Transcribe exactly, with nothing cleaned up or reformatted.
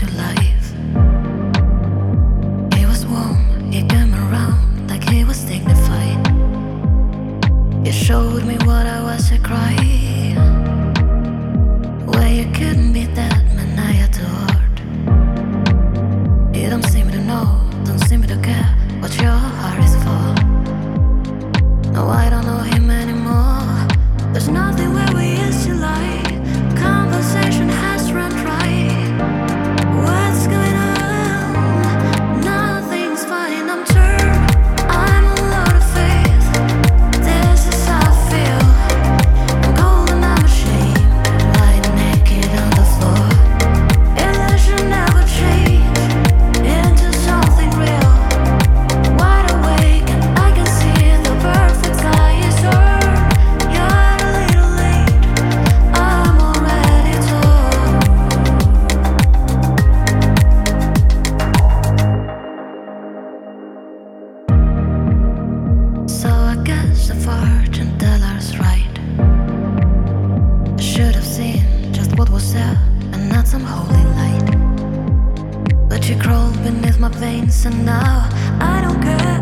to life. He was warm, he came around like he was dignified. He showed me what I was to cry. Where you couldn't be that man I had to hurt. You don't seem to know, don't seem to care what your heart is for. No, I don't know him anymore. There's nothing where we used to lie. Conversation has run dry. What's going on? Nothing's fine, I'm turned. I'm a lot of faith. This is how I feel. I'm cold and I'm ashamed. Lying naked on the floor. Illusion never changed into something real. Wide awake and I can see the perfect sky is yours. You're a little late. I'm already told. So I guess the fortune teller's right. I should have seen just what was there and not some holy light. But you crawled beneath my veins and now I don't care.